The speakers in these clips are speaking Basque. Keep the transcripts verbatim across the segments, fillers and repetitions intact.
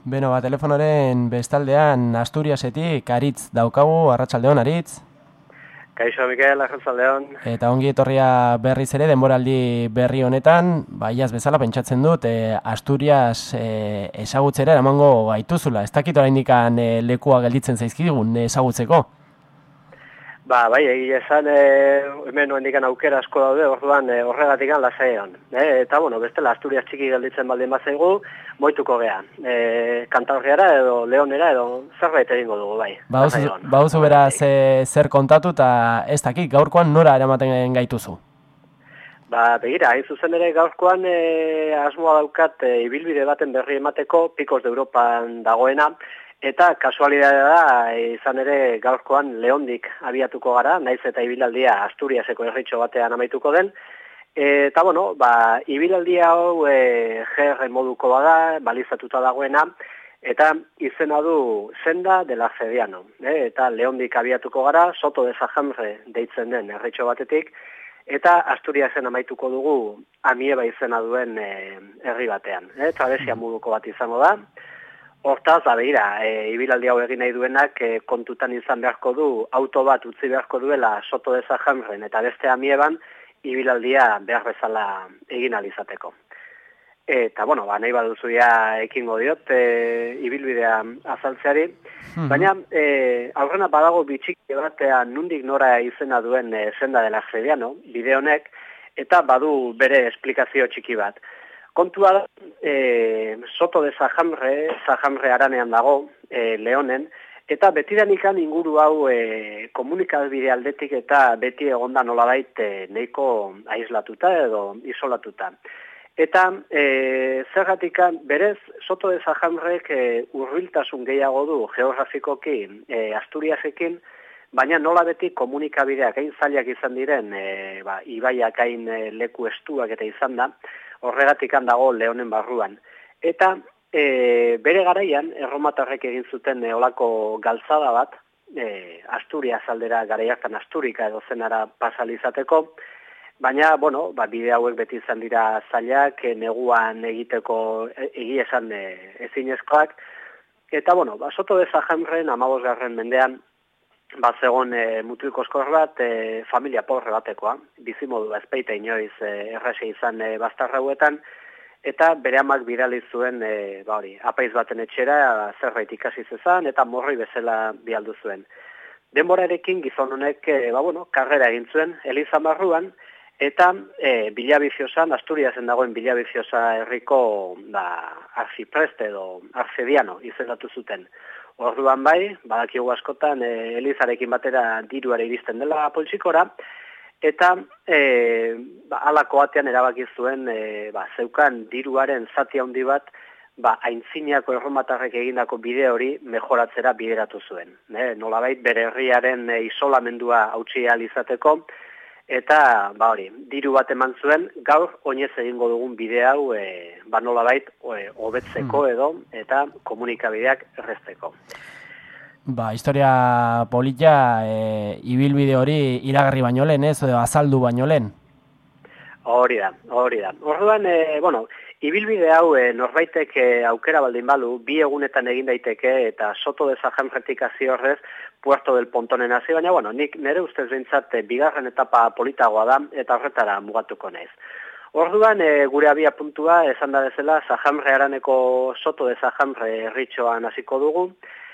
Beno, ba, telefonoren bestaldean Asturiasetik Aritz daukagu, arratsaldeon Aritz. Kaixo, Mikel, arratsaldeon. Eta ongi etorria berriz ere denboraldi berri honetan, baiaz bezala pentsatzen dut, e, Asturias e, ezagutzera eramango gaituzula. Ez dakit oraindikan e, lekua gelditzen zaizkigun ezagutzeko. Ba, bai, egia esan, e, hemen noendikan aukera asko daude, orduan e, horregatikan lasaian. E, eta, bueno, bestela Asturias txiki gelditzen baldin bazaigu, moituko gea. E, Kantabriara edo Leonera edo zerbait egingo dugu, bai. Bauzu beraz e, zer kontatu eta ez dakit, gaurkoan nora eramaten gaituzu? Ba, begira, hain zuzen ere gaurkoan e, asmoa daukat e, ibilbide baten berri emateko, Picos de Europan dagoena, eta kasualidadea da, izan ere gaurkoan Leondik abiatuko gara, naiz eta ibilaldia Asturiaseko herritxo batean amaituko den. E, eta, bueno, ba, ibilaldia hau e, G R moduko bada, balizatuta dagoena, eta izena du Senda del Arcediano. E, eta Leondik abiatuko gara, Soto de Sajamre deitzen den herritxo batetik, eta Asturiasen amaituko dugu Amieba izena duen e, herri batean. E, trabesia moduko bat izango da. Hortaz, abeira, e, ibilaldi hau egin nahi duenak e, kontutan izan beharko du, auto bat utzi beharko duela Soto de Sajamren eta beste Amieban, ibilaldia behar bezala egin alizateko. Eta, bueno, ba, nahi baduzu ja ekingo diot, e, ibilbidea azaltzeari, hmm. baina e, aurrena badago bitxiki batean nundik nora izena duen e, Senda del Arcediano, bide honek, eta badu bere esplikazio txiki bat. Kontua da, e, Soto de Sajamre, Sajamre aranean dago, e, Leonen, eta betidanikan inguru hau e, komunikabide aldetik eta beti egonda nolabait e, neiko aislatuta edo isolatuta. Eta e, zergatikan berez Soto de Sajamrek e, urbiltasun gehiago du geografikoki e, Asturiasekin, baina nola beti komunikabideak hain zailak izan diren, e, ba, ibaiak hain e, leku estuak eta izan da, horregatikan dago Leonen barruan. Eta e, bere garaian, erromatarrek egin zuten e, olako galtzada bat, e, Asturias aldera garaiartan Asturika edo zenara pasalizateko, baina, bueno, ba, bide hauek beti izan dira zailak, e, neguan egiteko egi esan e, ezinezkoak, eta, bueno, ba, Soto de Sajamren amabosgarren mendean, bat zegoen e, mutil koskor bat, e, familia porre batekoa, bizimodu ezpeita inoiz e, errese izan e, bastarrauetan, eta bere amak bidali zuen, e, ba hori, apaiz baten etxera, zerbait ikasi zezan, eta morri bezala bialdu zuen. Denborarekin gizon honek, e, ba bueno, karrera egin zuen, Elizan barruan, eta e, Bilabiziosan, Asturiasen dagoen Bilabiziosa herriko, ba, arzipreste edo arcediano izendatu zuten. Orduan bai, badakigu askotan, e, Elizarekin batera diruare iristen dela poltsikora, eta e, ba, alako batean erabaki zuen, e, ba, zeukan diruaren zati handi bat, ba, aintzinako erromatarrek egindako bide hori mejoratzera bideratu zuen. E, nolabait bere herriaren e, isolamendua hautsi ahal izateko, eta ba hori, diru bat eman zuen, gaur oinez egingo dugun bide hau e, ba nolabait hobetzeko edo eta komunikabideak errezteko. Ba, historia polita, e, ibilbide hori iragarri baino lehen, ez, edo azaldu baino lehen? Hori da, hori da. Orduan, e, bueno, ibilbide hau e, norbaitek e, aukera baldin balu, bi egunetan egin daiteke eta Soto de Sajamretik hasi horrez, Puerto del Pontonen hasi, baina, bueno, nik nire ustez behintzat bigarren etapa politagoa da eta horretara mugatuko naiz. Orduan, e, gure abia puntua, esan da bezala, Sajamre araneko Soto de Sajamre herritxoan hasiko dugu,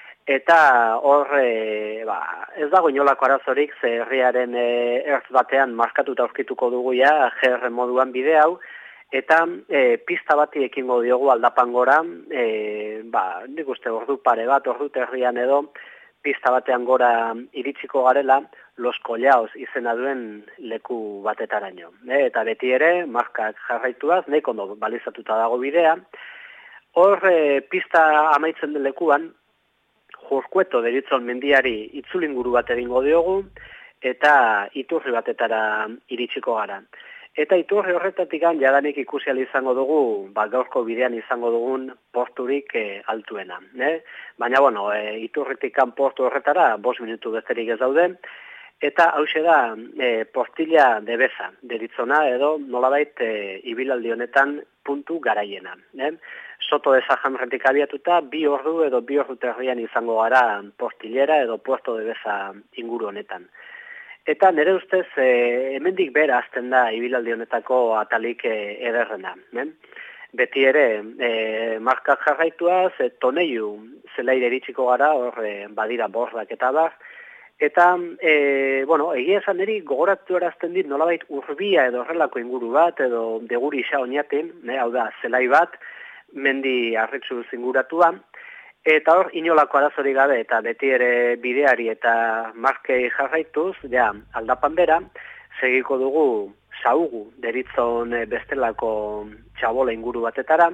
eta hor, e, ba, ez dago inolako arazorik, ze herriaren e, ertz batean markatuta aurkituko dugu ja, G R moduan bide hau, eta e, pista bati ekingo diogu aldapan gora, e, ba, nik uste ordu pare bat, ordu terrian edo, pista batean gora iritsiko garela, Los Collaos izena duen leku batetaraino. E, eta beti ere, markak jarraituaz, nahiko ondo balizatuta dago bidea. Hor, e, pista amaitzen den lekuan, Jurkueto deritzon mendiari itzulinguru bat egingo diogu, eta iturri batetara iritsiko gara. Eta iturri horretatik jadanik ikusi ahal izango dugu, ba, gaurko bidean izango dugun porturik e, altuena. Ne? Baina, bueno, e, iturritik portu horretara, bost minutu besterik ez daude, eta hause da e, Portilla de Beza, deritzona edo nolabait e, ibilaldi honetan puntu garaiena. Ne? Soto de Sajamretik abiatuta, bi ordu edo bi ordu terdian izango gara Portillera edo Puerto de Beza inguru honetan. Eta nire ustez, e, hemendik bera azten da ibilaldi honetako atalik e, ederrena. Ne? Beti ere, e, markak jarraituaz, e, toneiu zelaire iritsiko gara, hor e, badira bordak eta bar, eta, e, bueno, egia esan niri gogoratu erazten dit nolabait urbia edo horrelako inguru bat, edo deguri isa oinaten, ne, hau da, zelai bat, mendi arritzu zinguratua, eta hor, inolako arazori gabe, eta beti ere bideari eta markei jarraituz, ja, aldapan bera, segiko dugu saugu deritzon bestelako txabola inguru batetara,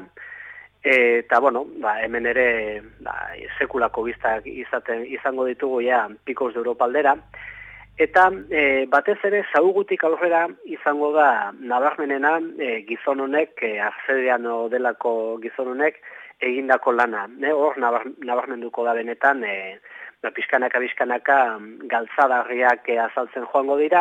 eta, bueno, ba, hemen ere ba, sekulako biztak izaten, izango ditugu ja Picos de Europa aldera, eta e, batez ere saugutik aurrera izango da nabarmenena e, gizon honek, e, arzediano delako gizon honek, egindako lana. Ne? Hor nabar, nabarmenduko da benetan, e, pixkanaka-pixkanaka galtzadarriak e, azaltzen joango dira,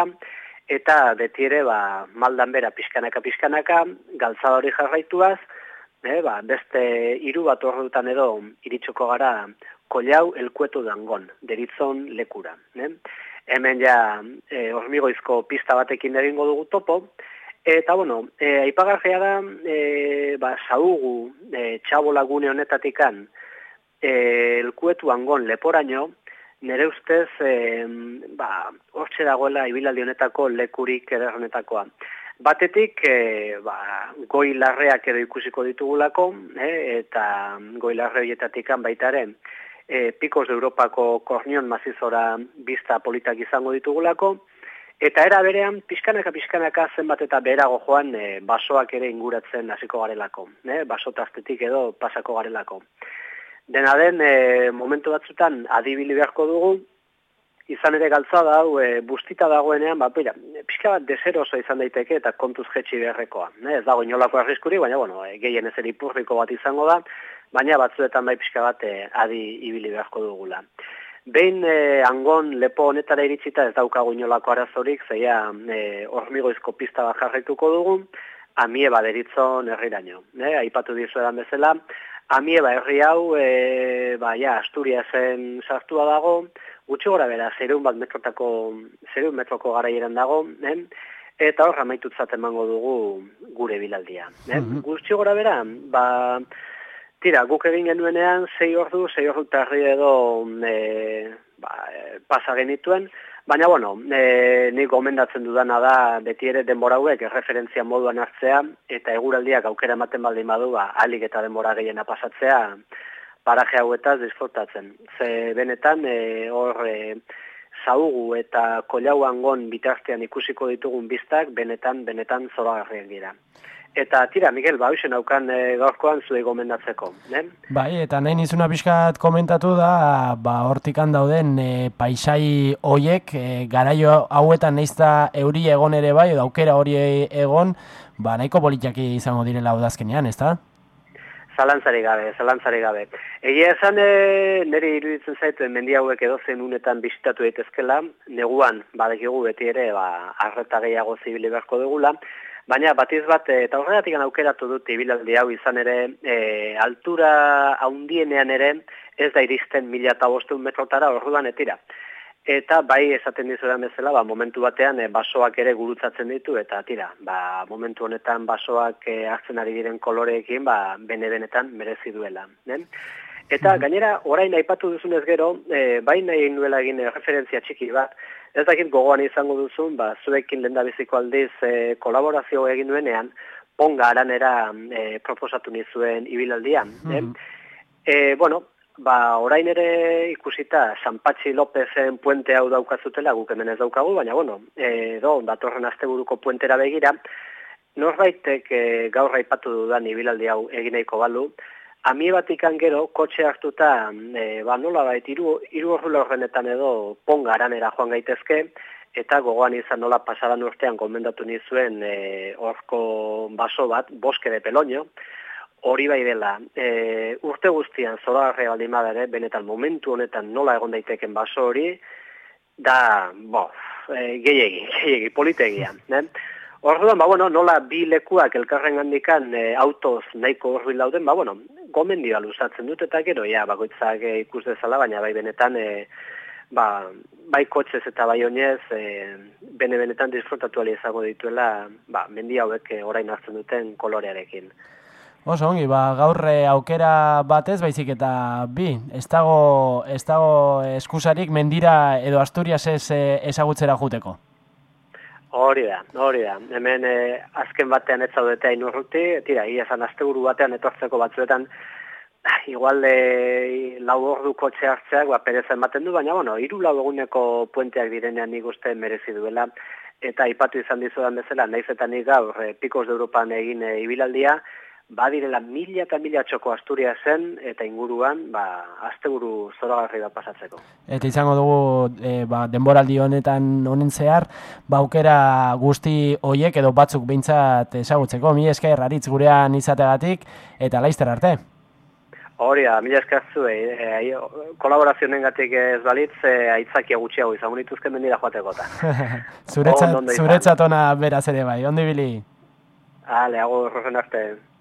eta beti ere ba, maldan bera pixkanaka-pixkanaka, galtzada hori jarraituaz, e, ba, beste hiru bat ordutan edo iritsoko gara Kollau elkuetu dangon, deritzon lekura. Ne? Hemen ja e, hormigoizko pista batekin egingo dugu topo, eta, bueno, e, aipagarria da, e, ba, saugu, e, txabola gune honetatikan, e, elkuetu angon leporaino, nire ustez, e, ba, hortxe dagoela ibilaldi honetako lekurik ederronetakoa. Batetik, e, ba, goi larreak edo ikusiko ditugulako, e, eta goi larre horietatikan baitaren, e, Picos de Europako kornion mazizora bizta politak izango ditugulako, eta era berean, pixkanaka-pixkanaka zenbat eta beherago joan e, basoak ere inguratzen hasiko garelako, e, basotaztetik edo pasako garelako. Dena den, e, momentu batzutan adibili beharko dugu, izan ere galtzada hau e, bustita dagoenean, ba, bera, pixka bat deseroso izan daiteke eta kontuz jetxi beharrekoa. Ne? Ez dago inolako arriskuri, baina bueno, e, gehien ezer ipurriko bat izango da, baina batzuetan bai pixka bat e, adi ibili beharko dugula. Behin eh, angon lepo honetara iritsita ez daukagu inolako arazorik, zeia eh, hormigoizko pista bat jarraituko dugu, Amieba deritzon herriraino. Eh, aipatu dizuedan bezala, Amieba herri hau, eh, ba, ja, Asturiasen sartua dago, gutxi gora bera, zereun bat metrotako, zereun metroko garaieran dago, eh? Eta hor amaitutzat emango dugu gure bilaldia. Eh? Mm-hmm. Gutxi gora bera, ba... Tira, guk egin genuenean, sei ordu, sei ordu tarri edo e, ba, e, pasa genituen, baina, bueno, e, nik gomendatzen dudana da beti ere denbora hauek erreferentzia moduan hartzea, eta eguraldiak aukera ematen baldin badu, ba, alik eta denbora gehiena pasatzea, paraje hauetaz disfrutatzen. Ze benetan, e, hor, e, zaugu eta Kollau angon bitartean ikusiko ditugun biztak, benetan, benetan zoragarriak dira. Eta tira, Miguel, ba, hoxen aukan e, gaurkoan zuei gomendatzeko. Ne? Bai, eta nahi nizuna pixkat komentatu da, ba, hortikan dauden e, paisai hoiek, e, garaio hauetan neizta euri egon ere bai, edo aukera hori egon, ba, nahiko politiaki izango direla udazkenean, ez da? Zalantzari gabe, zalantzari gabe. Egia esan, e, niri iruditzen zaitu, mendi hauek edozen unetan bisitatu daitezkela, neguan, badekigu beti ere, ba, arreta gehiago zibili beharko dugula, baina batiz bat, eta horregatik aukeratu dut ibilaldi hau izan ere, e, altura haundienean ere, ez da iristen mila eta bosteun metrotara orduan etira. Eta bai esaten dizudan bezala, ba, momentu batean e, basoak ere gurutzatzen ditu, eta tira, ba, momentu honetan basoak e, hartzen ari diren koloreekin, ba, bene-benetan merezi duela. Ne? Eta gainera, orain aipatu duzunez gero, e, bai nahi nuela egin e, referentzia txiki bat, ez dakit gogoan izango duzun, ba, zuekin lehendabiziko aldiz e, kolaborazio egin duenean, Ponga aranera e, proposatu nizuen ibilaldian. Mm-hmm. E, bueno, ba, orain ere ikusita San Patxi Lopezen puente hau daukazutela, guk hemen ez daukagu, baina bueno, edo datorren asteburuko puentera begira, norbaitek e, gaur aipatu dudan ibilaldi hau egin nahiko balu, Amiebatikan gero, kotxe hartuta, e, ba, nola bait, iru, iru orrula horrenetan edo Ponga aranera joan gaitezke, eta gogoan izan nola pasadan urtean gomendatu nizuen e, orko baso bat, Boske de Peloño, hori bai dela, e, urte guztian zoragarria baldin badare, benetan momentu honetan nola egon daiteken baso hori, da, bo, e, gehiegi, gehiegi, politegia, ne? Orduan, ba, bueno, nola bi lekuak elkarren handikan e, autoz nahiko hurbil dauden, ba, bueno, gomendioa luzatzen dut, eta gero, ja, bakoitzak e, ikus dezala, baina bai benetan, e, ba, bai kotxez eta bai oinez, e, bene-benetan disfrutatu ali izango dituela, ba, mendi hauek e, orain hartzen duten kolorearekin. Oso ongi, ba, gaur aukera batez, baizik eta bi, ez dago, ez dago eskusarik mendira edo Asturias ez ezagutzera juteko. Hori da, hori da. Hemen eh, azken batean ez zaudete hain urruti, tira, ia esan asteburu batean etortzeko batzuetan, igual e, lau ordu kotxe hartzeak, ba, pereza ematen du, baina, bueno, hiru lau eguneko puenteak direnean nik uste merezi duela, eta aipatu izan dizudan bezala, naiz eta nik gaur, e, Picos de Europan egin e, ibilaldia, badirela mila eta mila txoko Asturiasen eta inguruan, ba, asteburu zoragarri da pasatzeko. Eta izango dugu e, ba, denboraldi honetan honen zehar, ba, aukera guzti hoiek edo batzuk behintzat ezagutzeko. Mila esker Aritz gurean izategatik eta laizter arte. Hori da, mila esker zuei, e, kolaborazionengatik ez balitz, e, aitzakia gutxiago izango nituzken mendira joateko eta. Zuretzat, zuretzat ona beraz ere bai, ondo ibili. Ale, agur, horren arte.